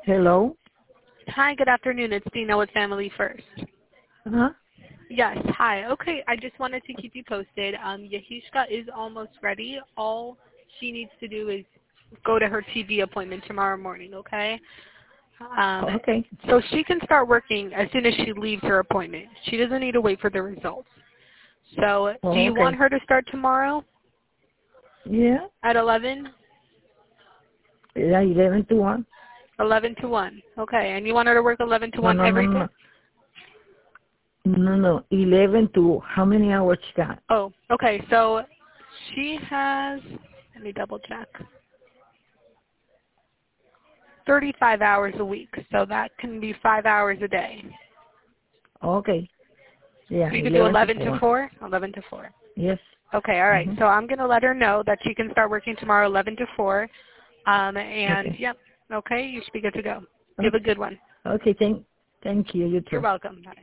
Hello? Hi, good afternoon. It's Dina with Family First. Uh-huh. Yes, hi. Okay, I just wanted to keep you posted. Yahishka is almost ready. All she needs to do is go to her TV appointment tomorrow morning, okay? Okay. So she can start working as soon as she leaves her appointment. She doesn't need to wait for the results. So do you want Okay. her to start tomorrow Yeah. at 11? Yeah, 11 to 1. 11 to 1. Okay, and you want her to work 11 to No, 1 no, no, every no. day? No, no. No. 11 to how many hours she got? Oh, okay. So she has, let me double check, 35 hours a week. So that can be 5 hours a day. Okay. Yeah, So you can do 11 to 11 to 4. 4? 11 to 4. Yes. Okay, all right. Mm-hmm. So I'm going to let her know that she can start working tomorrow 11 to 4. And, Okay. yep, okay, you should be good to go. You have Okay. a good one. Okay, thank you. You You're too. welcome. Bye.